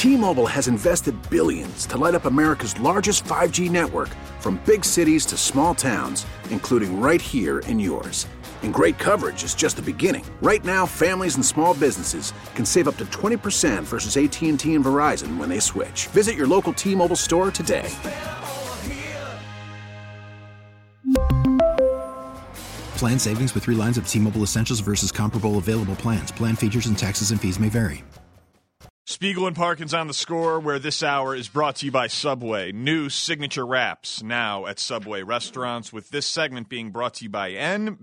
T-Mobile has invested billions to light up America's largest 5G network, from big cities to small towns, including right here in yours. And great coverage is just the beginning. Right now, families and small businesses can save up to 20% versus AT&T and Verizon when they switch. Visit your local T-Mobile store today. Plan savings with 3 lines of T-Mobile Essentials versus comparable available plans. Plan features and taxes and fees may vary. Spiegel and Parkins on the Score, where this hour is brought to you by Subway. New signature wraps now at Subway restaurants, with this segment being brought to you by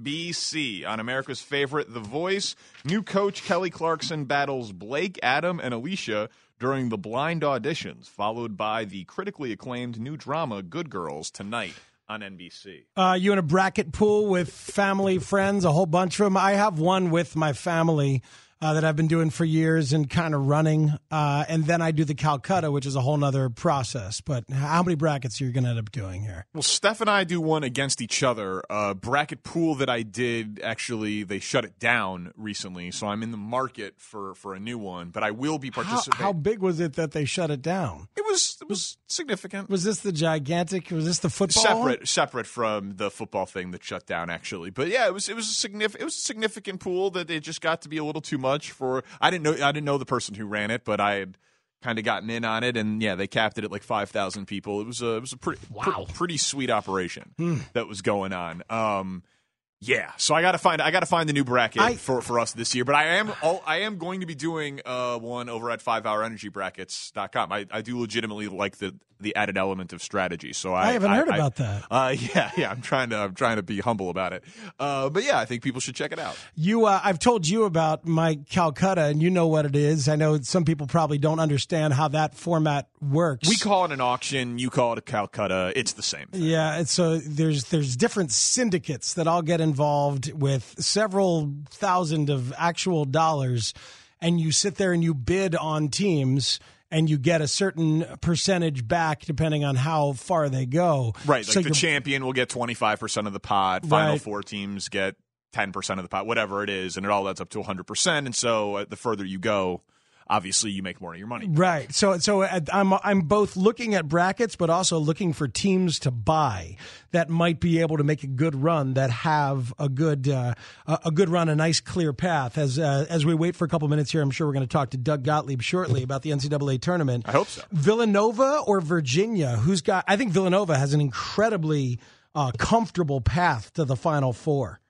NBC. On America's favorite, The Voice, new coach Kelly Clarkson battles Blake, Adam, and Alicia during the blind auditions, followed by the critically acclaimed new drama Good Girls tonight on NBC. You in a bracket pool with family, friends, a whole bunch of them? I have one with my family that I've been doing for years and kind of running. And then I do the Calcutta, which is a whole nother process. But how many brackets are you going to end up doing here? Well, Steph and I do one against each other. Bracket pool that I did, actually, they shut it down recently. So I'm in the market for a new one. But I will be participating. How big was it that they shut it down? It was significant. Was this the gigantic? Was this the football? Separate from the football thing that shut down, actually. But yeah, it was a significant pool that it just got to be a little too much for. I didn't know the person who ran it, but I had kind of gotten in on it, and yeah, they capped it at like 5,000 people. It was a pretty sweet operation that was going on. Yeah, so I got to find the new bracket for us this year. But I am going to be doing one over at 5hourenergybrackets.com. I do legitimately like the added element of strategy. So I haven't heard about that. Yeah, I'm trying to be humble about it. But yeah, I think people should check it out. I've told you about my Calcutta, and you know what it is. I know some people probably don't understand how that format works. We call it an auction. You call it a Calcutta. It's the same thing. Yeah, so there's different syndicates that all get involved with several thousand of actual dollars, and you sit there and you bid on teams, and you get a certain percentage back depending on how far they go. Right, like the champion will get 25% of the pot, final four teams get 10% of the pot, whatever it is, and it all adds up to 100%, and so the further you go, obviously you make more of your money. Right. So I'm both looking at brackets, but also looking for teams to buy that might be able to make a good run, that have a good run, a nice clear path. As we wait for a couple minutes here, I'm sure we're going to talk to Doug Gottlieb shortly about the NCAA tournament. I hope so. Villanova or Virginia? I think Villanova has an incredibly comfortable path to the Final Four.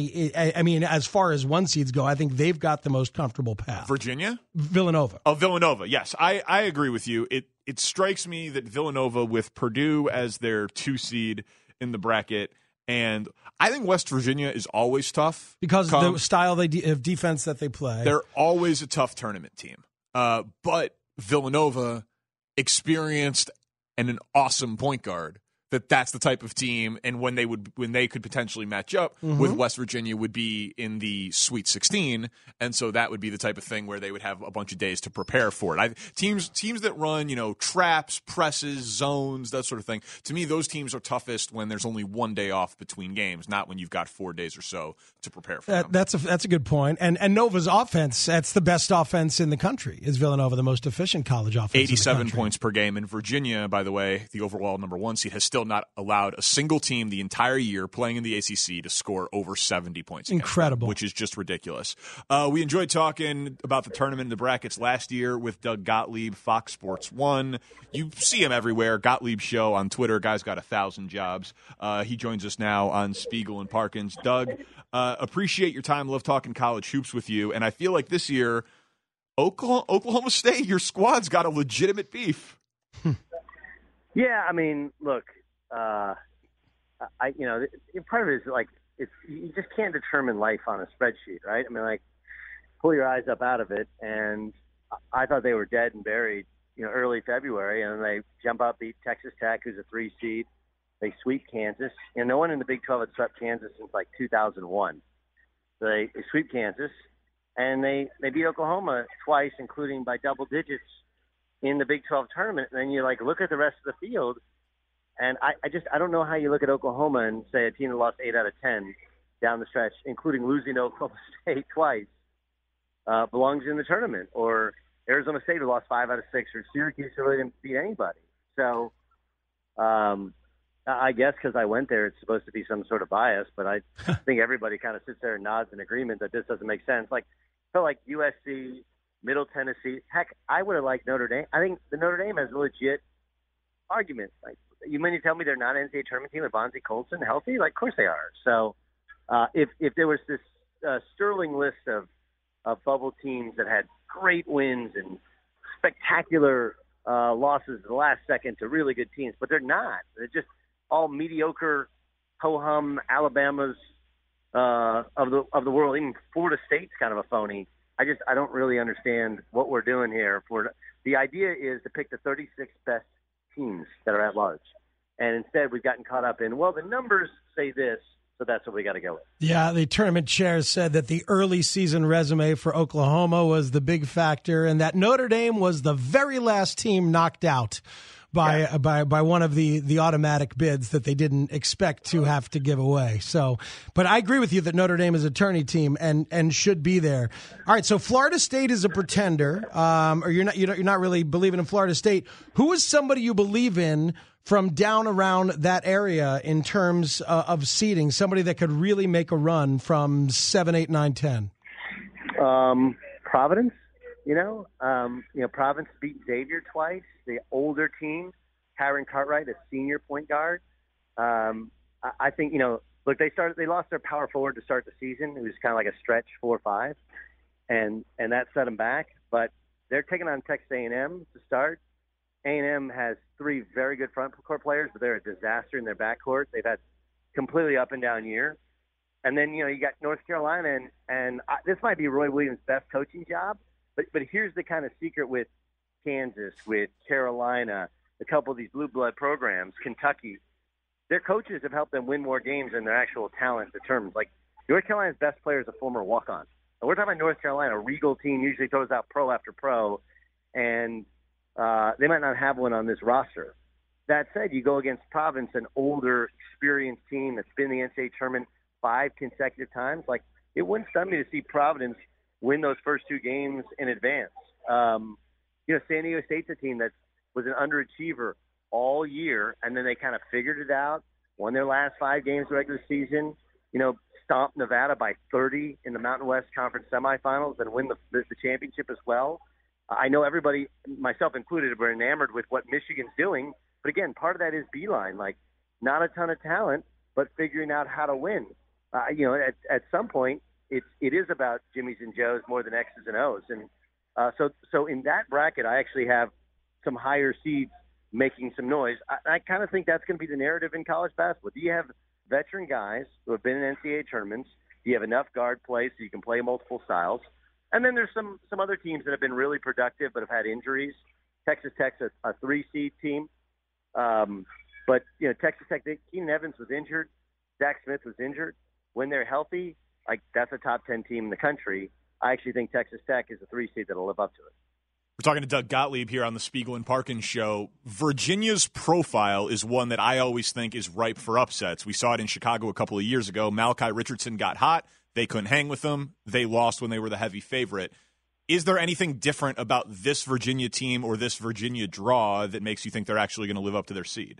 I mean, as far as one seeds go, I think they've got the most comfortable path. Virginia? Villanova. Oh, Villanova. Yes, I agree with you. It strikes me that Villanova, with Purdue as their 2 seed in the bracket, and I think West Virginia is always tough. Because of the style of defense that they play. They're always a tough tournament team. But Villanova, experienced and an awesome point guard, that's the type of team, and when they could potentially match up with West Virginia would be in the Sweet 16, and so that would be the type of thing where they would have a bunch of days to prepare for it. Teams that run, traps, presses, zones, that sort of thing. To me, those teams are toughest when there's only 1 day off between games, not when you've got 4 days or so to prepare for them. That's a good point. And Nova's offense, that's the best offense in the country. Is Villanova the most efficient college offense? 87 points per game. In Virginia, by the way, the overall number 1 seed, has still not allowed a single team the entire year playing in the ACC to score over 70 points. Incredible. Them, which is just ridiculous. We enjoyed talking about the tournament and the brackets last year with Doug Gottlieb, Fox Sports 1. You see him everywhere. Gottlieb Show on Twitter. Guy's got 1,000 jobs. He joins us now on Spiegel and Parkins. Doug, appreciate your time. Love talking college hoops with you. And I feel like this year, Oklahoma State, your squad's got a legitimate beef. Yeah, I mean, look, part of it is like you just can't determine life on a spreadsheet, right? I mean, like, pull your eyes up out of it, and I thought they were dead and buried, early February, and they jump up, beat Texas Tech, who's a 3 seed. They sweep Kansas. No one in the Big 12 had swept Kansas since like 2001. So they sweep Kansas, and they beat Oklahoma twice, including by double digits in the Big 12 tournament. And then you look at the rest of the field. And I don't know how you look at Oklahoma and say a team that lost 8 out of 10 down the stretch, including losing to Oklahoma State twice, belongs in the tournament. Or Arizona State, who lost 5 out of 6, or Syracuse, who really didn't beat anybody. So I guess because I went there, it's supposed to be some sort of bias, but I think everybody kind of sits there and nods in agreement that this doesn't make sense. Like, I felt like USC, Middle Tennessee. Heck, I would have liked Notre Dame. I think the Notre Dame has a legit argument. Like, you mean you tell me they're not an NCAA tournament team with Bonzie Colson healthy? Like, of course they are. So if there was this sterling list of bubble teams that had great wins and spectacular losses at the last second to really good teams, but they're not. They're just all mediocre, ho-hum Alabamas of the world. Even Florida State's kind of a phony. I don't really understand what we're doing here. The idea is to pick the 36 best teams that are at large. And instead we've gotten caught up in, well, the numbers say this, so that's what we got to go with. Yeah, the tournament chair said that the early season resume for Oklahoma was the big factor, and that Notre Dame was the very last team knocked out by one of the automatic bids that they didn't expect to have to give away. So, but I agree with you that Notre Dame is a tourney team and should be there. All right, so Florida State is a pretender, or you're not really believing in Florida State. Who is somebody you believe in from down around that area in terms of seeding? Somebody that could really make a run from 7, 8, 9, 10. Providence. Providence beat Xavier twice. The older team, Kyron Cartwright, a senior point guard. I think, look, they lost their power forward to start the season. It was kind of like a stretch 4-5, and that set them back. But they're taking on Texas A&M to start. A&M has 3 very good front court players, but they're a disaster in their backcourt. They've had completely up and down year. And then, you got North Carolina, and this might be Roy Williams' best coaching job. But here's the kind of secret with Kansas, with Carolina, a couple of these blue blood programs, Kentucky. Their coaches have helped them win more games than their actual talent determines. Like, North Carolina's best player is a former walk-on. And we're talking about North Carolina, a regal team, usually throws out pro after pro, and they might not have one on this roster. That said, you go against Providence, an older, experienced team that's been in the NCAA tournament 5 consecutive times. Like, it wouldn't stun me to see Providence win those first 2 games in advance. San Diego State's a team that was an underachiever all year, and then they kind of figured it out, won their last 5 games of the regular season, stomped Nevada by 30 in the Mountain West Conference semifinals and win the championship as well. I know everybody, myself included, were enamored with what Michigan's doing, but again, part of that is Beeline, like not a ton of talent, but figuring out how to win. At some point, it is about Jimmys and Joes more than X's and O's. And so in that bracket, I actually have some higher seeds making some noise. I kind of think that's going to be the narrative in college basketball. Do you have veteran guys who have been in NCAA tournaments? Do you have enough guard play so you can play multiple styles? And then there's some other teams that have been really productive but have had injuries. Texas Tech's a 3-seed team. But Texas Tech, Keenan Evans was injured. Zach Smith was injured. When they're healthy, like, that's a top 10 team in the country. I actually think Texas Tech is a 3-seed that'll live up to it. We're talking to Doug Gottlieb here on the Spiegel and Parkins show. Virginia's profile is one that I always think is ripe for upsets. We saw it in Chicago a couple of years ago. Malachi Richardson got hot. They couldn't hang with them. They lost when they were the heavy favorite. Is there anything different about this Virginia team or this Virginia draw that makes you think they're actually going to live up to their seed?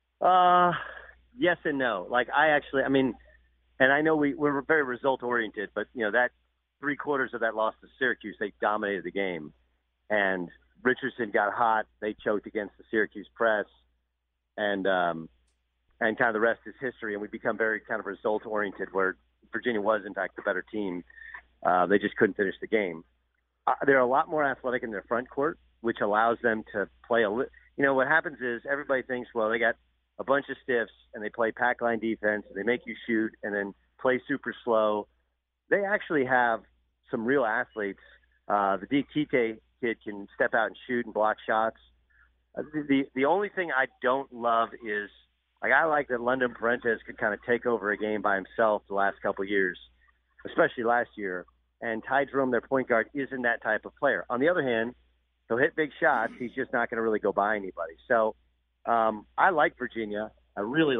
Yes and no. Like, and I know we're very result-oriented, but, that 3/4 of that loss to Syracuse, they dominated the game. And Richardson got hot. They choked against the Syracuse press. And kind of the rest is history. And we become very kind of result-oriented, where Virginia was, in fact, the better team. They just couldn't finish the game. They're a lot more athletic in their front court, which allows them to play what happens is everybody thinks, well, they got a bunch of stiffs and they play pack line defense and they make you shoot and then play super slow. They actually have some real athletes. The Diakite kid can step out and shoot and block shots. The only thing I don't love is, I like that London Parentes could kind of take over a game by himself the last couple of years, especially last year. And Ty Jerome, their point guard, isn't that type of player. On the other hand, he'll hit big shots. He's just not going to really go by anybody. So I like Virginia. I really,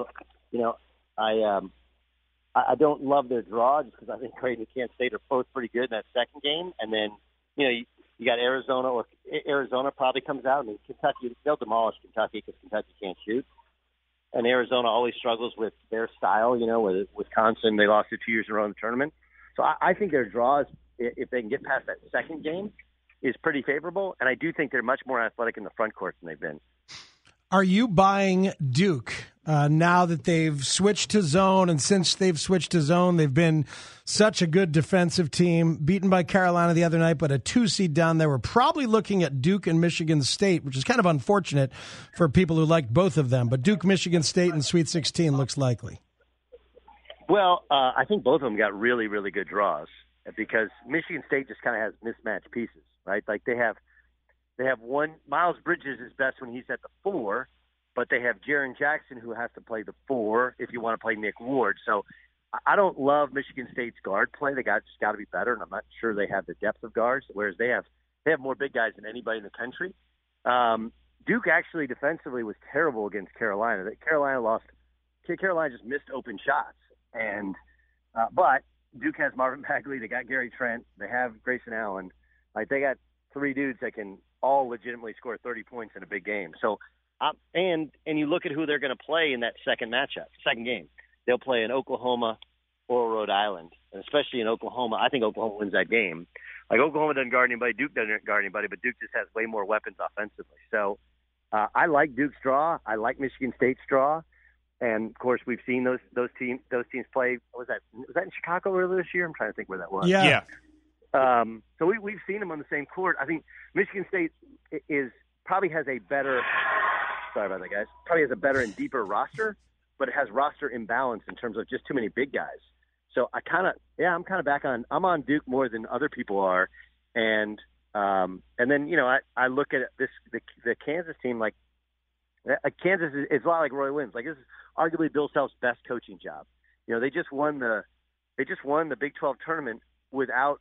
I don't love their draw just because I think Creighton and Kansas State are both pretty good in that second game. And then, You got Arizona, or Arizona probably comes out. I mean, Kentucky, they'll demolish Kentucky because Kentucky can't shoot. And Arizona always struggles with their style, with Wisconsin. They lost it 2 years in a row in the tournament. So I think their draws, if they can get past that second game, is pretty favorable. And I do think they're much more athletic in the front court than they've been. Are you buying Duke now that they've switched to zone? And since they've switched to zone, they've been such a good defensive team, beaten by Carolina the other night, but a 2-seed down there. We're probably looking at Duke and Michigan State, which is kind of unfortunate for people who like both of them. But Duke, Michigan State in Sweet 16 looks likely. Well, I think both of them got really, really good draws because Michigan State just kind of has mismatched pieces, right? Like they have one. Miles Bridges is best when he's at the 4, but they have Jaren Jackson who has to play the 4 if you want to play Nick Ward. So I don't love Michigan State's guard play. They just got to be better, and I'm not sure they have the depth of guards. Whereas they have more big guys than anybody in the country. Duke actually defensively was terrible against Carolina. Carolina just missed open shots, but Duke has Marvin Bagley. They got Gary Trent. They have Grayson Allen. Like they got 3 dudes that can all legitimately score 30 points in a big game. So, and you look at who they're going to play in that second game. They'll play in Oklahoma or Rhode Island, and especially in Oklahoma. I think Oklahoma wins that game. Like Oklahoma doesn't guard anybody, Duke doesn't guard anybody, but Duke just has way more weapons offensively. So, I like Duke's draw. I like Michigan State's draw. And of course, we've seen those teams play. Was that in Chicago earlier this year? I'm trying to think where that was. Yeah. So we've seen them on the same court. I think Michigan State probably has a better. Sorry about that, guys. Probably has a better and deeper roster, but it has roster imbalance in terms of just too many big guys. So I'm kind of back on. I'm on Duke more than other people are, and then I look at the Kansas team like Kansas is a lot like Roy Williams. Like this is arguably Bill Self's best coaching job. They just won the Big 12 tournament without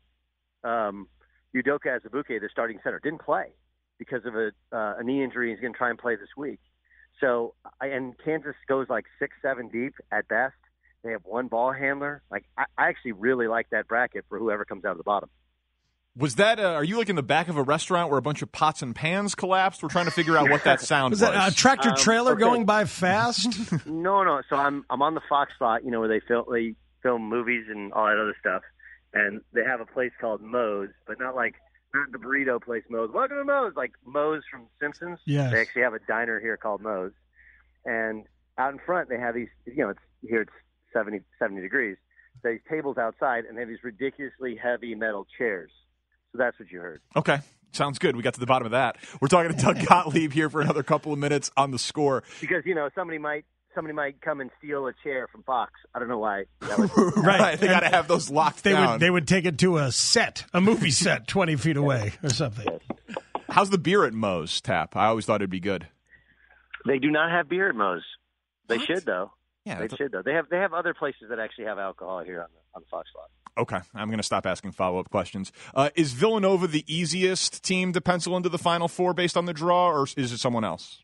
Udoka Azubuike, their starting center. Didn't play because of a knee injury. He's going to try and play this week. So and Kansas goes like 6-7 deep at best. They have one ball handler. Like I actually really like that bracket for whoever comes out of the bottom. Was that, are you like in the back of a restaurant where a bunch of pots and pans collapsed? We're trying to figure out what that sound was. Was that a tractor trailer going by fast? No. So I'm on the Fox lot, where they film movies and all that other stuff. And they have a place called Moe's, but not the burrito place Moe's. Welcome to Moe's, like Moe's from Simpsons. Yes. They actually have a diner here called Moe's. And out in front they have these, it's 70 degrees. These tables outside, and they have these ridiculously heavy metal chairs. So that's what you heard. Okay. Sounds good. We got to the bottom of that. We're talking to Doug Gottlieb here for another couple of minutes on The Score. Because, somebody might come and steal a chair from Fox. I don't know why. Right. They got to have those locked down. They would take it to a movie set 20 feet away or something. Yes. How's the beer at Moe's, Tap? I always thought it'd be good. They do not have beer at Moe's. They should, though. Yeah, they should, though. They have other places that actually have alcohol here on the Fox lot. Okay, I'm going to stop asking follow-up questions. Is Villanova the easiest team to pencil into the Final Four based on the draw, or is it someone else?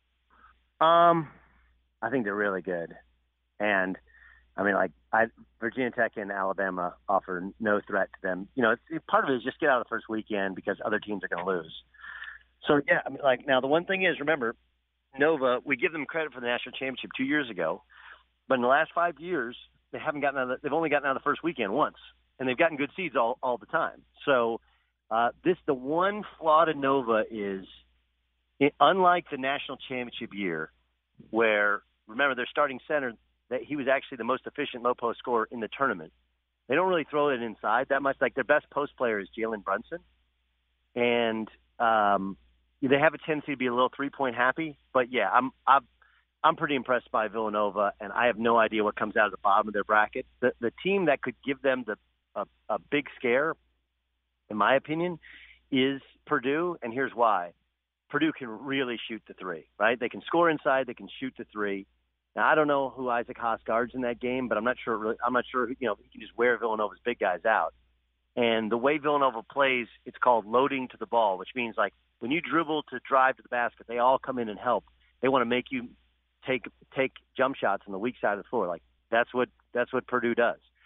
I think they're really good. And, Virginia Tech and Alabama offer no threat to them. Part of it is just get out of the first weekend because other teams are going to lose. So, yeah, now the one thing is, remember, Nova, we give them credit for the national championship 2 years ago, but in the last 5 years, they've only gotten out of the first weekend once, and they've gotten good seeds all the time. So the one flaw to Nova is, unlike the national championship year, where, remember, their starting center, that he was actually the most efficient low post scorer in the tournament. They don't really throw it inside that much. Like their best post player is Jalen Brunson, and they have a tendency to be a little 3-point happy. But yeah, I'm pretty impressed by Villanova, and I have no idea what comes out of the bottom of their bracket. The team that could give them a big scare, in my opinion, is Purdue, and here's why. Purdue can really shoot the three, right? They can score inside, they can shoot the three. Now I don't know who Isaac Haas guards in that game, but I'm not sure he can just wear Villanova's big guys out. And the way Villanova plays, it's called loading to the ball, which means like when you dribble to drive to the basket, they all come in and help. They want to make you take jump shots on the weak side of the floor. Like that's what Purdue does.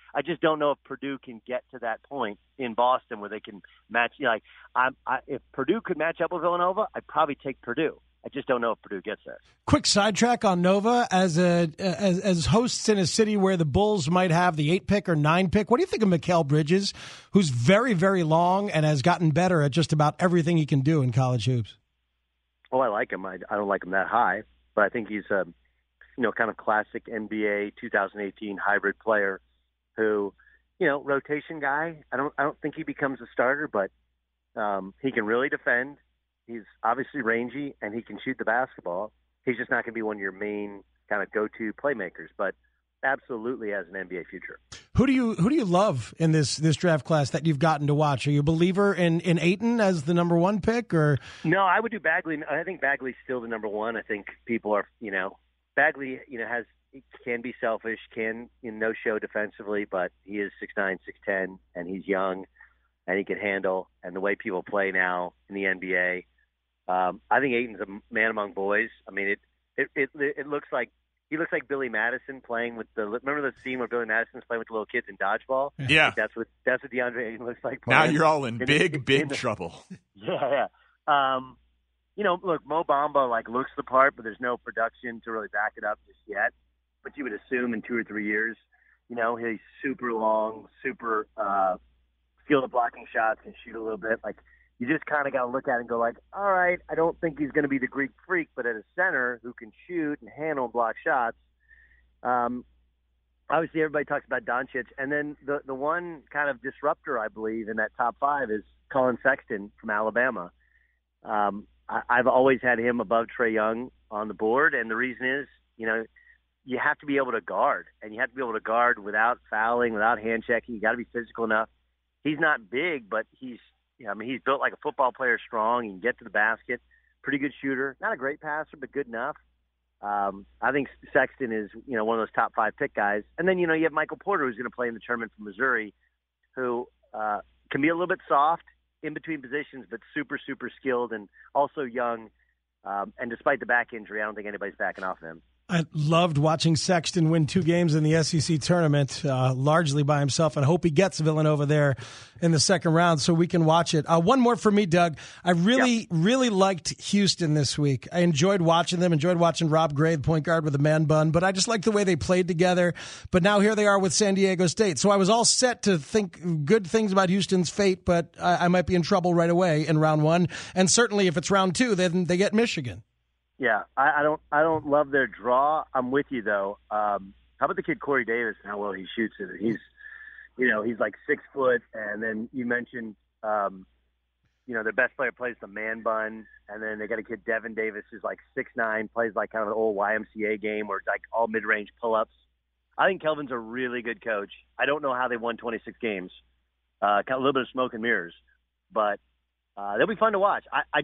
I just don't know if Purdue can get to that point in Boston where they can match. If Purdue could match up with Villanova, I'd probably take Purdue. I just don't know if Purdue gets there. Quick sidetrack on Nova as hosts in a city where the Bulls might have the 8 pick or 9 pick. What do you think of Mikal Bridges, who's very, very long and has gotten better at just about everything he can do in college hoops? Oh, I like him. I don't like him that high, but I think he's a kind of classic NBA 2018 hybrid player who, rotation guy. I don't think he becomes a starter, but he can really defend. He's obviously rangy, and he can shoot the basketball. He's just not going to be one of your main kind of go-to playmakers, but absolutely has an NBA future. Who do you love in this draft class that you've gotten to watch? Are you a believer in Ayton as the number 1 pick, or no? I would do Bagley. I think Bagley's still the number 1. I think people are, Bagley, can be selfish, can no show defensively, but he is 6'9", 6'10", and he's young, and he can handle. And the way people play now in the NBA. I think Ayton's a man among boys. I mean, it looks like he looks like Billy Madison playing with remember the scene where Billy Madison's playing with the little kids in dodgeball? Yeah, that's what DeAndre Ayton looks like. Now you're all in big trouble. Yeah. Look, Mo Bamba looks the part, but there's no production to really back it up just yet. But you would assume in 2 or 3 years, he's super long, super skilled at blocking shots, can shoot a little bit. You just kind of got to look at it and go all right, I don't think he's going to be the Greek freak, but at a center who can shoot and handle and block shots. Obviously, everybody talks about Doncic. And then the one kind of disruptor, I believe, in that top 5 is Colin Sexton from Alabama. I've always had him above Trae Young on the board, and the reason is, you have to be able to guard, and you have to be able to guard without fouling, without hand checking. You got to be physical enough. He's not big, but he's built like a football player, strong. He can get to the basket. Pretty good shooter. Not a great passer, but good enough. I think Sexton is, one of those top 5 pick guys. And then, you have Michael Porter, who's going to play in the tournament from Missouri, who can be a little bit soft in between positions, but super, super skilled and also young. And despite the back injury, I don't think anybody's backing off of him. I loved watching Sexton win 2 games in the SEC tournament, largely by himself, and hope he gets Villanova there in the second round so we can watch it. One more for me, Doug. I really liked Houston this week. I enjoyed watching them, enjoyed watching Rob Gray, the point guard with a man bun, but I just liked the way they played together. But now here they are with San Diego State. So I was all set to think good things about Houston's fate, but I might be in trouble right away in round 1. And certainly if it's round 2, then they get Michigan. Yeah, I don't love their draw. I'm with you though. How about the kid Corey Davis and how well he shoots it? He's like 6 foot, and then you mentioned their best player plays the man bun, and then they got a kid Devin Davis who's like 6'9", plays like kind of an old YMCA game where it's like all mid-range pull-ups. I think Kelvin's a really good coach. I don't know how they won 26 games. Kind of a little bit of smoke and mirrors, but they'll be fun to watch.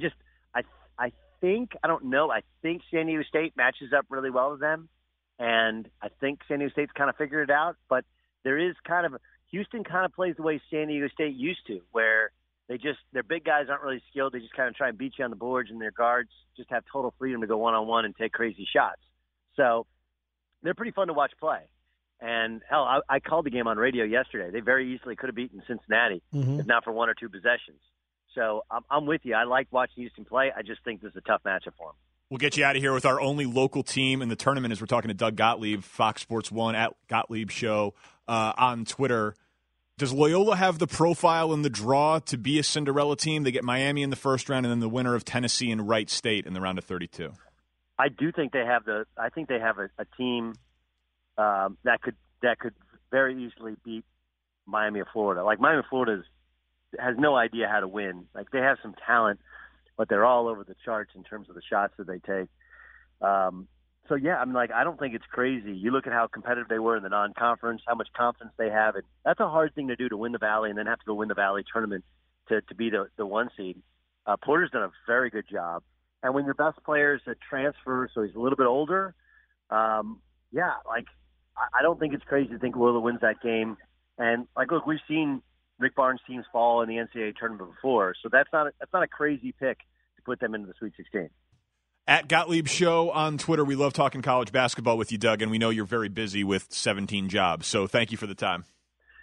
I think San Diego State matches up really well with them, and I think San Diego State's kind of figured it out. But there is Houston kind of plays the way San Diego State used to, where their big guys aren't really skilled. They just kind of try and beat you on the boards, and their guards just have total freedom to go one-on-one and take crazy shots. So they're pretty fun to watch play. And hell, I called the game on radio yesterday. They very easily could have beaten Cincinnati, if not for 1 or 2 possessions. So I'm with you. I like watching Houston play. I just think this is a tough matchup for them. We'll get you out of here with our only local team in the tournament as we're talking to Doug Gottlieb, Fox Sports 1 at Gottlieb Show on Twitter. Does Loyola have the profile and the draw to be a Cinderella team? They get Miami in the first round and then the winner of Tennessee and Wright State in the round of 32. I do think they have a team that could very easily beat Miami of Florida. Like Miami of Florida has no idea how to win. Like they have some talent, but they're all over the charts in terms of the shots that they take. So yeah, I don't think it's crazy. You look at how competitive they were in the non-conference, how much confidence they have, and that's a hard thing to do, to win the Valley and then have to go win the Valley tournament to be the 1 seed. Porter's done a very good job. And when your best player is a transfer, so he's a little bit older, I don't think it's crazy to think Loyola wins that game. And look, we've seen Rick Barnes' teams fall in the NCAA tournament before, so that's not a crazy pick to put them into the Sweet 16. At Gottlieb Show on Twitter, we love talking college basketball with you, Doug, and we know you're very busy with 17 jobs, so thank you for the time.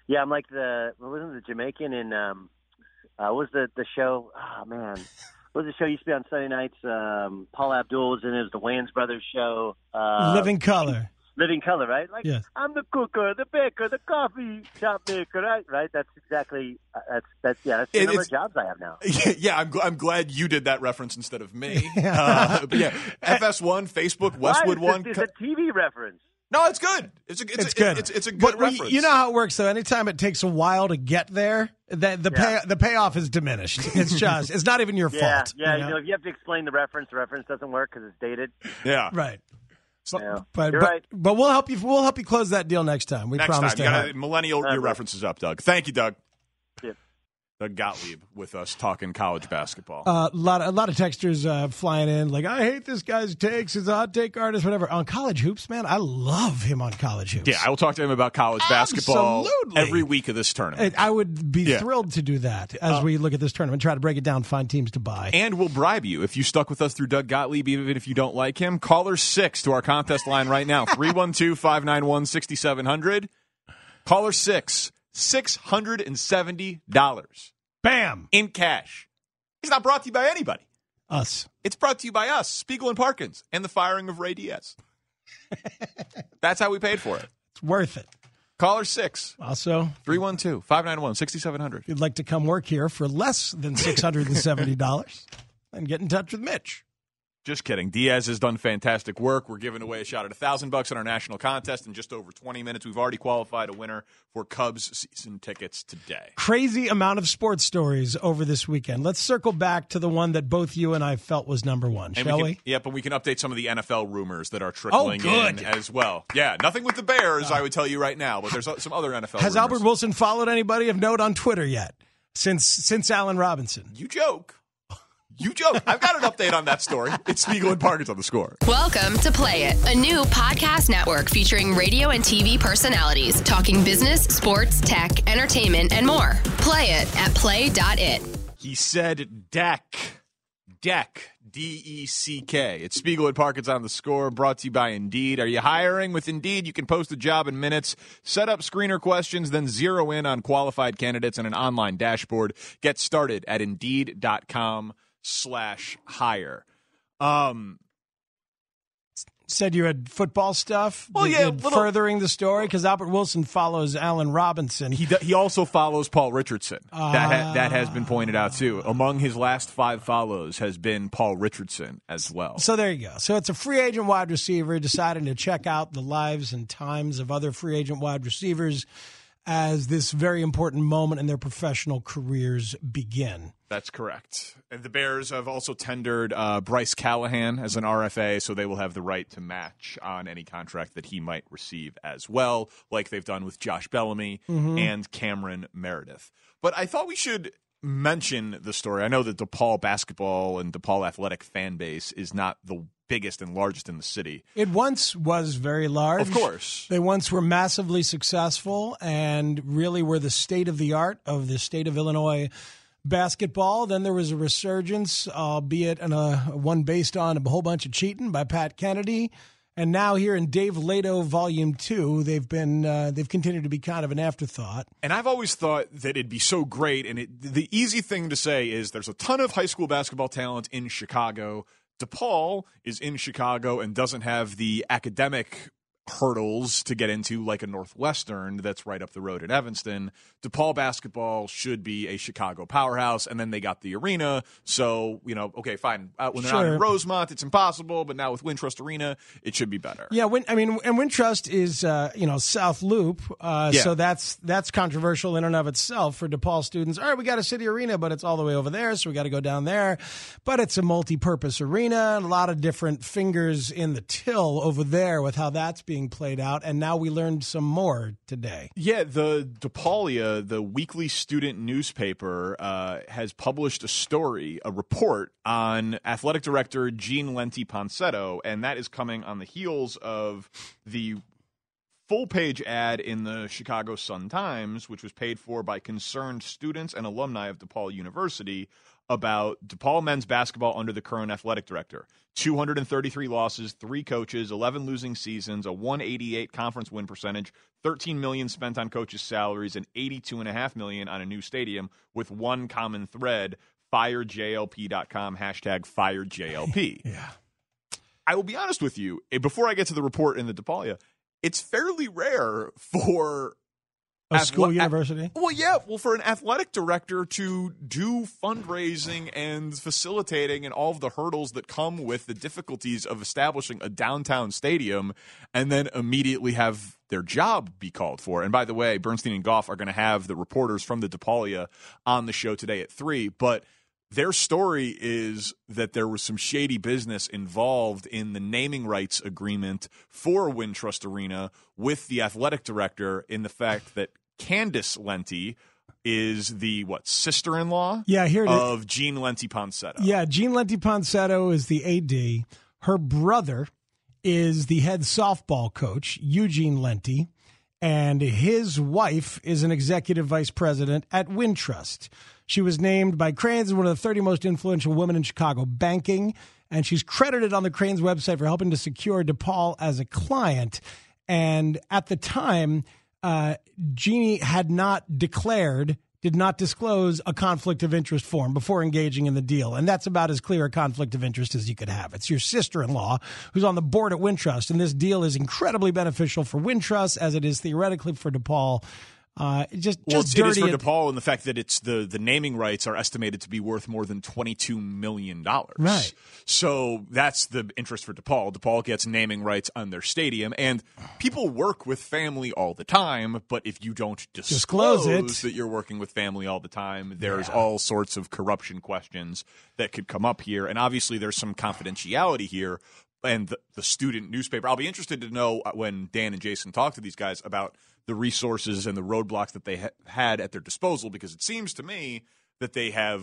Yeah, I'm like wasn't the Jamaican in what was the show? Oh man, what was the show used to be on Sunday nights? Paul Abdul was in it. It was the Wayans Brothers show. Living Color. Living Color, right? Like, yes. I'm the cooker, the baker, the coffee shop maker, right? Right? That's exactly that's the number of jobs I have now. Yeah, I'm glad you did that reference instead of me. But yeah, FS1, Facebook, Westwood One. It's a TV reference. No, it's good. It's good. It's a good reference. You know how it works, though. Anytime it takes a while to get there, the payoff is diminished. It's just it's not even your fault. Yeah, you know, if you have to explain the reference doesn't work because it's dated. Yeah, right. So, yeah. But you're right. But we'll help you. We'll help you close that deal next time. We promise to help. Millennial, your references up, Doug. Thank you, Doug. Yeah. Doug Gottlieb with us talking college basketball. A lot of texters flying in like, I hate this guy's takes. He's a hot take artist, whatever. On College Hoops, man, I love him on College Hoops. Yeah, I will talk to him about college basketball every week of this tournament. I would be thrilled to do that as we look at this tournament, try to break it down, find teams to buy. And we'll bribe you if you stuck with us through Doug Gottlieb, even if you don't like him. Caller 6 to our contest line right now, 312-591-6700. Caller 6, $670. Bam! In cash. It's not brought to you by anybody. Us. It's brought to you by us, Spiegel and Parkins, and the firing of Ray Diaz. That's how we paid for it. It's worth it. Caller 6. Also, 312-591-6700. If you'd like to come work here for less than $670, then get in touch with Mitch. Just kidding. Diaz has done fantastic work. We're giving away a shot at $1,000 in our national contest in just over 20 minutes. We've already qualified a winner for Cubs season tickets today. Crazy amount of sports stories over this weekend. Let's circle back to the one that both you and I felt was number one, shall we? Yep, and we can update some of the NFL rumors that are trickling in as well. Yeah, nothing with the Bears, I would tell you right now, but there's some other NFL Has rumors. Albert Wilson followed anybody of note on Twitter yet since Allen Robinson? You joke. You joke. I've got an update on that story. It's Spiegel and Parkins on the Score. Welcome to Play It, a new podcast network featuring radio and TV personalities talking business, sports, tech, entertainment, and more. Play it at play.it. He said deck. Deck. D-E-C-K. It's Spiegel and Parkins on the Score, brought to you by Indeed. Are you hiring? With Indeed, you can post a job in minutes, set up screener questions, then zero in on qualified candidates in an online dashboard. Get started at Indeed.com/hire. Said you had football stuff. Well, yeah, furthering the story because Albert Wilson follows Allen Robinson. He also follows Paul Richardson. That has been pointed out too. Among his last 5 follows has been Paul Richardson as well. So there you go. So it's a free agent wide receiver deciding to check out the lives and times of other free agent wide receivers as this very important moment in their professional careers begin. That's correct. And the Bears have also tendered Bryce Callahan as an RFA, so they will have the right to match on any contract that he might receive as well, like they've done with Josh Bellamy and Cameron Meredith. But I thought we should mention the story. I know that DePaul basketball and DePaul athletic fan base is not the biggest and largest in the city. It once was very large. Of course. They once were massively successful and really were the state of the art of the state of Illinois basketball. Then there was a resurgence, albeit one based on a whole bunch of cheating by Pat Kennedy. And now here in Dave Lato Volume 2, they've continued to be kind of an afterthought. And I've always thought that it'd be so great. And the easy thing to say is there's a ton of high school basketball talent in Chicago. DePaul is in Chicago and doesn't have the academic hurdles to get into like a Northwestern that's right up the road in Evanston. DePaul basketball should be a Chicago powerhouse, and then they got the arena. So, okay, fine. When they're not in Rosemont, it's impossible, but now with Wintrust Arena, it should be better. Yeah, and Wintrust is, South Loop, so that's controversial in and of itself for DePaul students. All right, we got a city arena, but it's all the way over there, so we got to go down there. But it's a multi-purpose arena, a lot of different fingers in the till over there with how that's being played out, and now we learned some more today. Yeah, the DePaulia, the weekly student newspaper, has published a report on athletic director Gene Lenti Ponsetto, and that is coming on the heels of the full-page ad in the Chicago Sun-Times, which was paid for by concerned students and alumni of DePaul University, about DePaul men's basketball under the current athletic director. 233 losses, 3 coaches, 11 losing seasons, a 188 conference win percentage, $13 million spent on coaches' salaries, and $82.5 million on a new stadium with one common thread, FireJLP.com, #FireJLP. Yeah. I will be honest with you, before I get to the report in the DePaulia, it's fairly rare for a school university? For an athletic director to do fundraising and facilitating and all of the hurdles that come with the difficulties of establishing a downtown stadium and then immediately have their job be called for. And by the way, Bernstein and Goff are going to have the reporters from the DePaulia on the show today at 3, but their story is that there was some shady business involved in the naming rights agreement for Wintrust Arena with the athletic director, in the fact that Candace Lenti is the sister-in-law of Gene Lenti Ponsetto. Yeah, Gene Lenti Ponsetto is the AD. Her brother is the head softball coach, Eugene Lenti, and his wife is an executive vice president at Wintrust. She was named by Crain's as one of the 30 most influential women in Chicago banking, and she's credited on the Crain's website for helping to secure DePaul as a client. And at the time, Jeannie had not did not disclose a conflict of interest form before engaging in the deal. And that's about as clear a conflict of interest as you could have. It's your sister-in-law who's on the board at Wintrust, and this deal is incredibly beneficial for Wintrust as it is theoretically for DePaul. It is for DePaul in the fact that it's the naming rights are estimated to be worth more than $22 million. Right. So that's the interest for DePaul. DePaul gets naming rights on their stadium, and people work with family all the time, but if you don't disclose that you're working with family all the time, there's all sorts of corruption questions that could come up here, and obviously there's some confidentiality here. And the student newspaper, I'll be interested to know when Dan and Jason talk to these guys about the resources and the roadblocks that they had at their disposal, because it seems to me that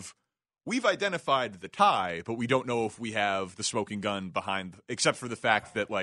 we've identified the tie, but we don't know if we have the smoking gun behind, except for the fact that,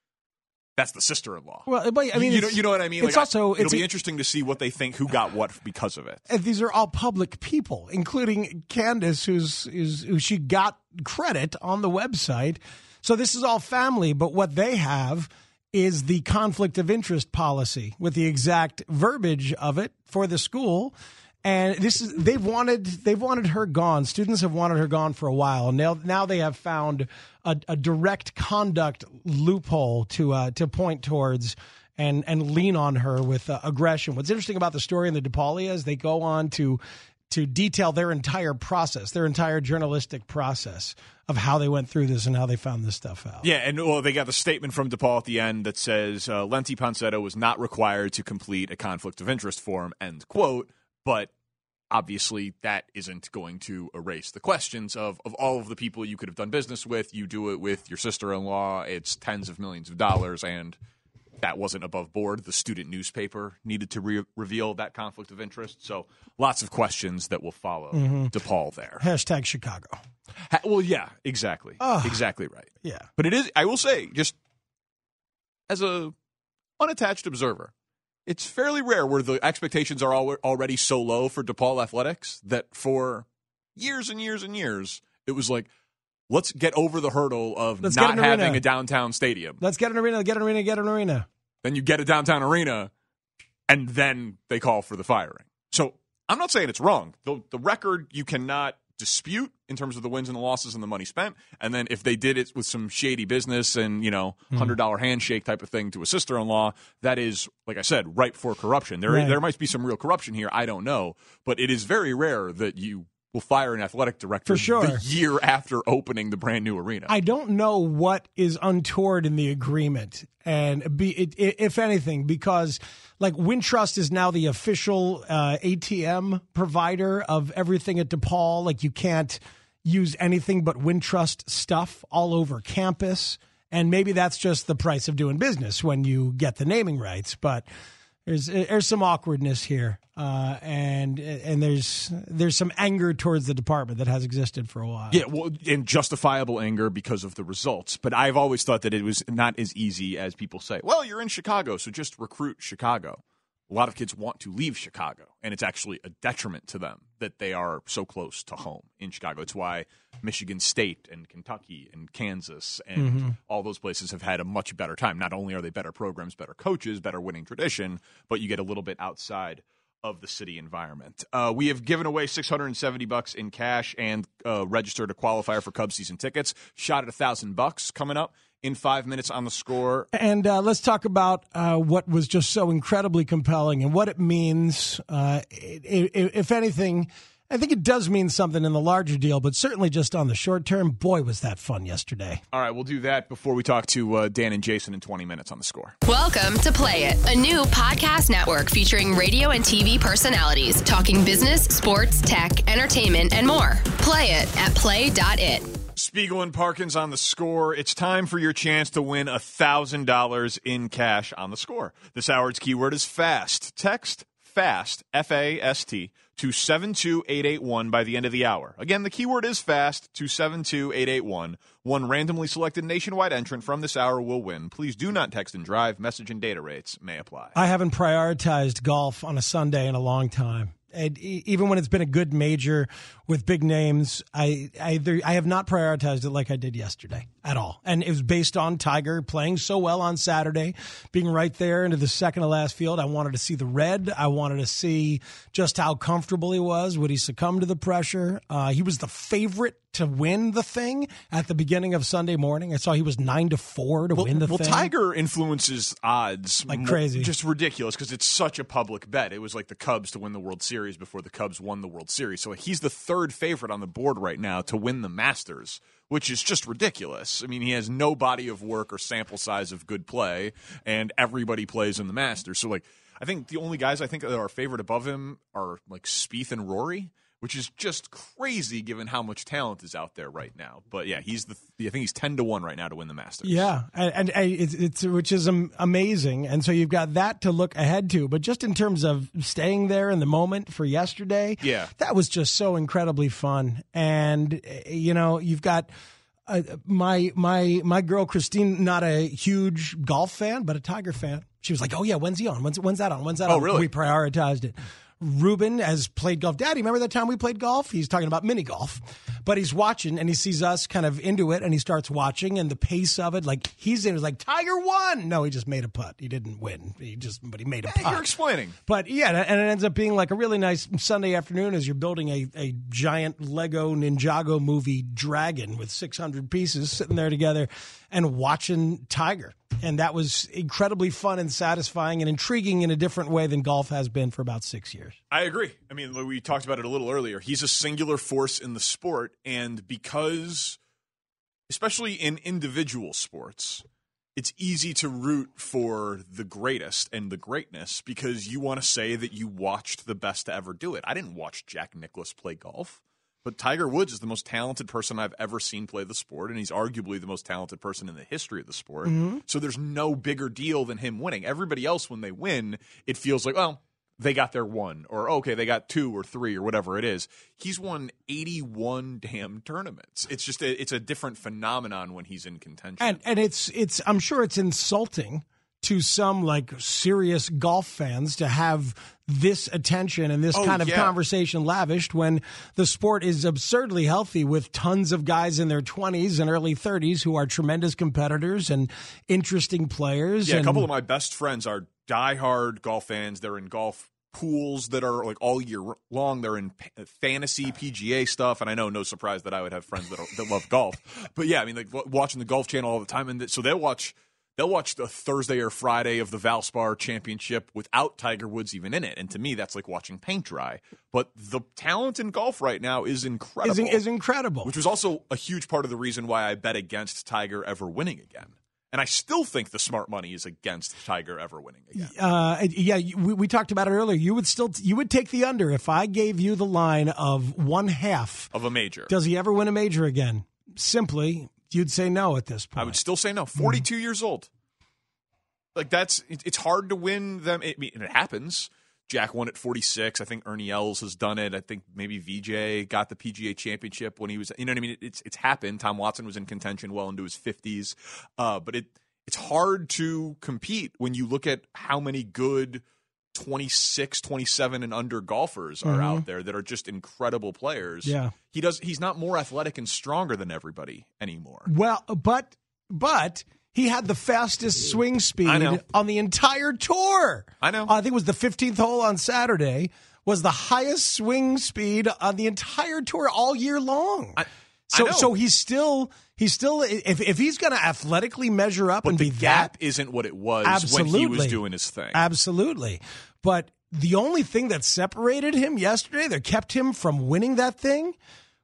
that's the sister-in-law. Well, but, I mean, you know what I mean? It'll be interesting to see what they think, who got what because of it. And these are all public people, including Candace, who she got credit on the website. So this is all family, but what they have is the conflict of interest policy with the exact verbiage of it for the school. And they've wanted her gone. Students have wanted her gone for a while. And now they have found a direct conduct loophole to point towards and lean on her with aggression. What's interesting about the story in the DePaulia is they go on to detail their entire process, their entire journalistic process of how they went through this and how they found this stuff out. Yeah, and they got the statement from DePaul at the end that says, Lenti Ponsetto was not required to complete a conflict of interest form, end quote, but obviously that isn't going to erase the questions of all of the people you could have done business with. You do it with your sister-in-law, it's tens of millions of dollars, and that wasn't above board. The student newspaper needed to reveal that conflict of interest. So lots of questions that will follow DePaul there. # Chicago. Well, yeah, exactly. Exactly right. Yeah. But it is, I will say, just as a unattached observer, it's fairly rare where the expectations are already so low for DePaul athletics that for years and years and years, it was like, let's get over the hurdle of not having a downtown stadium. Let's get an arena. Then you get a downtown arena, and then they call for the firing. So I'm not saying it's wrong. The record you cannot dispute in terms of the wins and the losses and the money spent. And then if they did it with some shady business and, $100 handshake type of thing to a sister-in-law, that is, like I said, ripe for corruption. There might be some real corruption here. I don't know. But it is very rare that you will fire an athletic director for sure the year after opening the brand new arena. I don't know what is untoward in the agreement, and if anything, because Wintrust is now the official ATM provider of everything at DePaul. You can't use anything but Wintrust stuff all over campus, and maybe that's just the price of doing business when you get the naming rights. But there's some awkwardness here, and there's some anger towards the department that has existed for a while. Yeah, well, and justifiable anger because of the results. But I've always thought that it was not as easy as people say. Well, you're in Chicago, so just recruit Chicago. a lot of kids want to leave Chicago, and it's actually a detriment to them that they are so close to home in Chicago. It's why Michigan State and Kentucky and Kansas and all those places have had a much better time. Not only are they better programs, better coaches, better winning tradition, but you get a little bit outside of the city environment. We have given away $670 in cash and registered a qualifier for Cubs season tickets. Shot at $1,000 coming up in 5 minutes on The Score. And let's talk about what was just so incredibly compelling and what it means. If anything, I think it does mean something in the larger deal, but certainly just on the short term, boy, was that fun yesterday. All right, we'll do that before we talk to Dan and Jason in 20 minutes on The Score. Welcome to Play It, a new podcast network featuring radio and TV personalities talking business, sports, tech, entertainment, and more. Play it at play.it. Spiegel and Parkins on The Score. It's time for your chance to win $1,000 in cash on The Score. This hour's keyword is FAST. Text FAST, F-A-S-T, to 72881 by the end of the hour. Again, the keyword is FAST to 72881. One randomly selected nationwide entrant from this hour will win. Please do not text and drive. Message and data rates may apply. I haven't prioritized golf on a Sunday in a long time. And even when it's been a good major with big names, I have not prioritized it like I did yesterday at all. And it was based on Tiger playing so well on Saturday, being right there into the second to last field. I wanted to see the red. I wanted to see just how comfortable he was. Would he succumb to the pressure? He was the favorite to win the thing at the beginning of Sunday morning. I saw he was 9-4 to win the thing. Well, Tiger influences odds like crazy. Just ridiculous because it's such a public bet. It was like the Cubs to win the World Series before the Cubs won the World Series. So he's the third favorite on the board right now to win the Masters, which is just ridiculous. I mean, he has no body of work or sample size of good play, and everybody plays in the Masters. So, I think the only guys I think that are favored above him are, Spieth and Rory, which is just crazy given how much talent is out there right now. But yeah, I think he's 10-1 right now to win the Masters. Yeah, and it's which is amazing. And so you've got that to look ahead to. But just in terms of staying there in the moment for yesterday, yeah, that was just so incredibly fun. And you've got my girl Christine, not a huge golf fan, but a Tiger fan. She was like, "Oh yeah, when's he on? When's that on? When's that on?" Oh really? We prioritized it. Ruben has played golf. Daddy, remember that time we played golf? He's talking about mini golf. But he's watching, and he sees us kind of into it, and he starts watching, and the pace of it, he's in, like, Tiger won! No, he just made a putt. He didn't win. But he made a putt. You're explaining. But, yeah, and it ends up being like a really nice Sunday afternoon as you're building a giant Lego Ninjago movie dragon with 600 pieces sitting there together and watching Tiger. And that was incredibly fun and satisfying and intriguing in a different way than golf has been for about 6 years. I agree. I mean, we talked about it a little earlier. He's a singular force in the sport, and because, especially in individual sports, it's easy to root for the greatest and the greatness because you want to say that you watched the best to ever do it. I didn't watch Jack Nicklaus play golf. But Tiger Woods is the most talented person I've ever seen play the sport, and he's arguably the most talented person in the history of the sport. Mm-hmm. So there's no bigger deal than him winning. Everybody else, when they win, it feels like, well, they got their one, or okay, they got 2 or 3 or whatever it is. He's won 81 damn tournaments. It's just it's a different phenomenon when he's in contention. And it's I'm sure it's insulting to some serious golf fans to have this attention and this kind of conversation lavished when the sport is absurdly healthy with tons of guys in their 20s and early 30s who are tremendous competitors and interesting players. Yeah, a couple of my best friends are diehard golf fans. They're in golf pools that are all year long. They're in fantasy PGA stuff, and I know, no surprise that I would have friends that love golf. But yeah, I mean, watching the Golf Channel all the time, and so they'll watch the Thursday or Friday of the Valspar Championship without Tiger Woods even in it. And to me, that's like watching paint dry. But the talent in golf right now is incredible. Is incredible. Which was also a huge part of the reason why I bet against Tiger ever winning again. And I still think the smart money is against Tiger ever winning again. We talked about it earlier. You would take the under if I gave you the line of 1/2 of a major. Does he ever win a major again? Simply, you'd say no at this point. I would still say no. 42 years old. It's hard to win them. It happens. Jack won at 46. I think Ernie Els has done it. I think maybe VJ got the PGA Championship when he was, you know what I mean? It's happened. Tom Watson was in contention well into his 50s. But it's hard to compete when you look at how many good 26, 27 and under golfers are out there that are just incredible players. Yeah. He's not more athletic and stronger than everybody anymore. Well, but he had the fastest swing speed on the entire tour. I know. I think it was the 15th hole on Saturday was the highest swing speed on the entire tour all year long. So he's still if he's going to athletically measure up and be that, the gap isn't what it was when he was doing his thing. Absolutely. But the only thing that separated him yesterday, that kept him from winning that thing,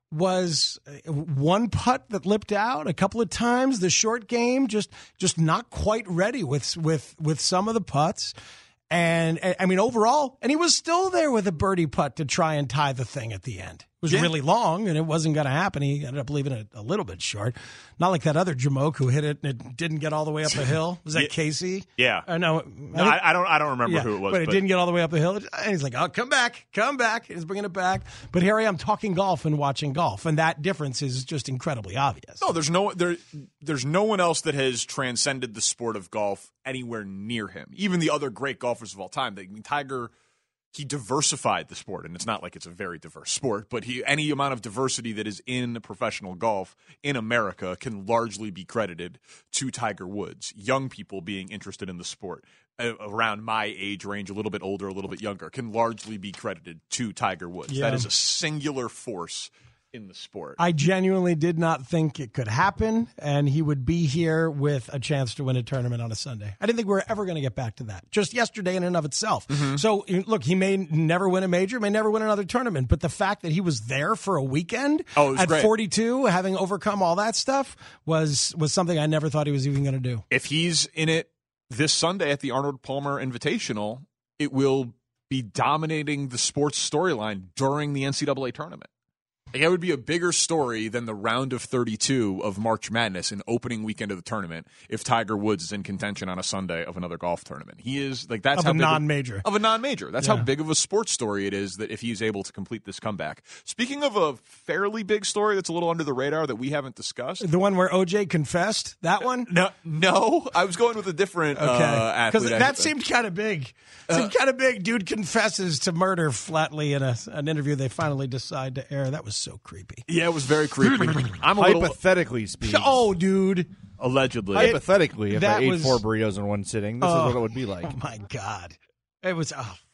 was one putt that lipped out a couple of times. The short game just not quite ready with some of the putts. And I mean, overall, and he was still there with a birdie putt to try and tie the thing at the end. It was really long, and it wasn't going to happen. He ended up leaving it a little bit short. Not like that other Jamoke who hit it and it didn't get all the way up the hill. Was that Casey? Yeah. I don't remember who it was. But it didn't get all the way up the hill. And he's like, oh, come back. He's bringing it back. But here I am talking golf and watching golf, and that difference is just incredibly obvious. No, there's no one else that has transcended the sport of golf anywhere near him. Even the other great golfers of all time. I mean, Tiger, he diversified the sport, and it's not like it's a very diverse sport, but any amount of diversity that is in professional golf in America can largely be credited to Tiger Woods. Young people being interested in the sport around my age range, a little bit older, a little bit younger, can largely be credited to Tiger Woods. Yeah. That is a singular force in the sport. I genuinely did not think it could happen, and he would be here with a chance to win a tournament on a Sunday. I didn't think we were ever going to get back to that, just yesterday in and of itself. So, look, he may never win a major, may never win another tournament, but the fact that he was there for a weekend at great. 42, having overcome all that stuff, was something I never thought he was even going to do. If he's in it this Sunday at the Arnold Palmer Invitational, it will be dominating the sports storyline during the NCAA tournament. It would be a bigger story than the round of 32 of March Madness, an opening weekend of the tournament, if Tiger Woods is in contention on a Sunday of another golf tournament. He is like that's of how a big non-major. Of a non-major. That's how big of a sports story it is that if he's able to complete this comeback. Speaking of a fairly big story that's a little under the radar that we haven't discussed. The one where OJ confessed? That one? No. I was going with a different athlete. Because that seemed kind of big. Dude confesses to murder flatly in an interview they finally decide to air. That was so creepy. Yeah, it was very creepy. Hypothetically speaking. Oh, dude. Allegedly. Hypothetically, if I ate 4 burritos in one sitting, this is what it would be like. Oh, my God. It was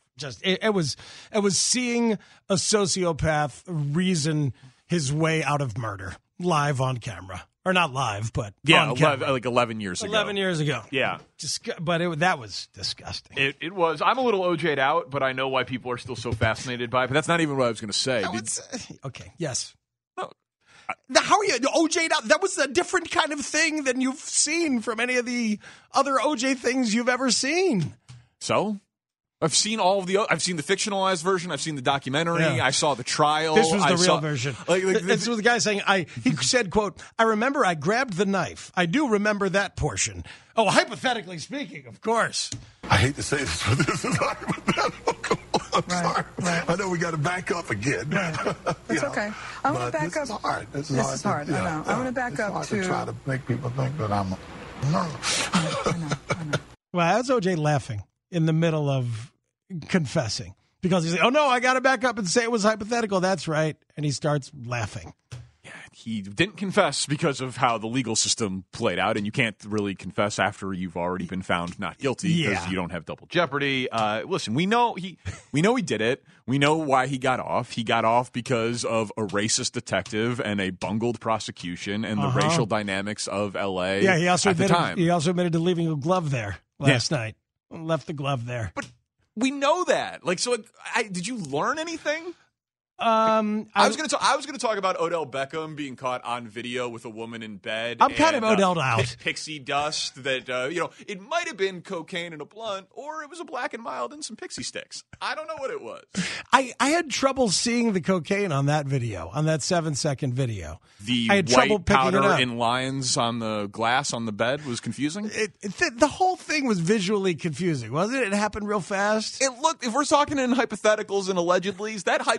it was seeing a sociopath reason his way out of murder live on camera. Or not live, but on camera. Like 11 years ago. 11 years ago. Yeah. But that was disgusting. It was. I'm a little OJ'd out, but I know why people are still so fascinated by it. But that's not even what I was going to say. Okay, yes. No. How are you OJ'd out? That was a different kind of thing than you've seen from any of the other OJ things you've ever seen. So? I've seen I've seen the fictionalized version. I've seen the documentary. Yeah. I saw the trial. This was the real version. This was the guy saying, he said, quote, I remember I grabbed the knife. I do remember that portion. Oh, hypothetically speaking, of course. I hate to say this, but this is hypothetical. I'm sorry. Right. I know we got to back up again. Right. It's okay. I'm going to back up. This is hard. I know. I'm going to back up to try to make people think that I'm nervous. I know. Well, that's OJ laughing in the middle of confessing because he's like, oh, no, I got to back up and say it was hypothetical. That's right. And he starts laughing. Yeah, he didn't confess because of how the legal system played out, and you can't really confess after you've already been found not guilty because you don't have double jeopardy. Listen, we know he did it. We know why he got off. He got off because of a racist detective and a bungled prosecution and the racial dynamics of L.A. Yeah, he also at the time. He also admitted to leaving a glove there last night. Left the glove there. But we know that. Like, so did you learn anything? I was going to talk about Odell Beckham being caught on video with a woman in bed. I'm kind of Odell'd out. Pixie dust that it might have been cocaine in a blunt, or it was a Black and Mild and some pixie sticks. I don't know what it was. I had trouble seeing the cocaine on that video, on that 7-second video. The I had white trouble picking powder it up. in lines on the glass on the bed was confusing. The whole thing was visually confusing, wasn't it? It happened real fast. It looked. If we're talking in hypotheticals and allegedlys, that hypothetically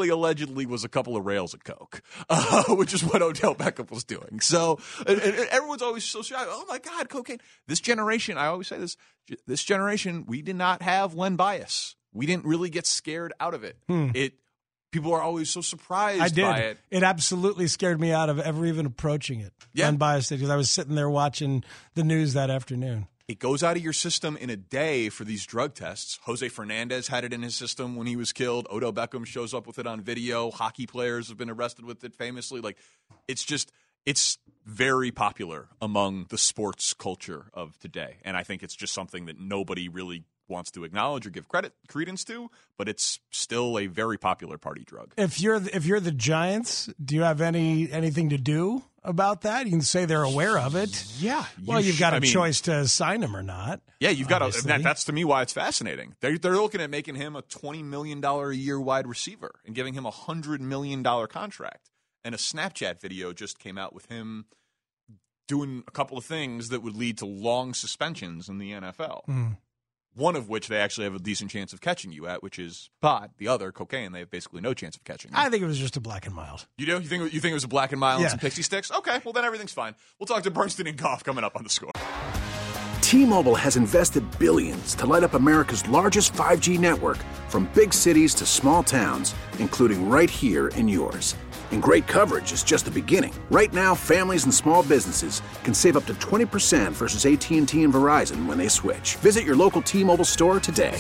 basically allegedly was a couple of rails of coke, which is what Odell Beckham was doing. So and everyone's always so shocked. Oh my God, cocaine! This generation, I always say this generation, we did not have Len Bias. We didn't really get scared out of it. People are always so surprised by it. It absolutely scared me out of ever even approaching it. Yeah. Unbiased, because I was sitting there watching the news that afternoon. It goes out of your system in a day for these drug tests. Jose Fernandez had it in his system when he was killed. Odell Beckham shows up with it on video. Hockey players have been arrested with it famously. Like, it's very popular among the sports culture of today. And I think it's just something that nobody really wants to acknowledge or give credence to, but it's still a very popular party drug. If you're the Giants, do you have anything to do about that? You can say they're aware of it. Yeah. Well, you've got a choice to sign him or not. Yeah, you've got that's to me why it's fascinating. They're looking at making him a $20 million a year wide receiver and giving him a $100 million contract. And a Snapchat video just came out with him doing a couple of things that would lead to long suspensions in the NFL. One of which they actually have a decent chance of catching you at, which is pot. The other, cocaine, they have basically no chance of catching you. I think it was just a black and mild. You do? You think it was a black and mild and some pixie sticks? Okay, well then everything's fine. We'll talk to Bernstein and Goff coming up on The Score. T-Mobile has invested billions to light up America's largest 5G network, from big cities to small towns, including right here in yours. And great coverage is just the beginning. Right now, families and small businesses can save up to 20% versus AT&T and Verizon when they switch. Visit your local T-Mobile store today.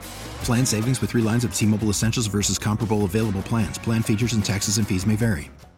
Plan savings with 3 lines of T-Mobile Essentials versus comparable available plans. Plan features and taxes and fees may vary.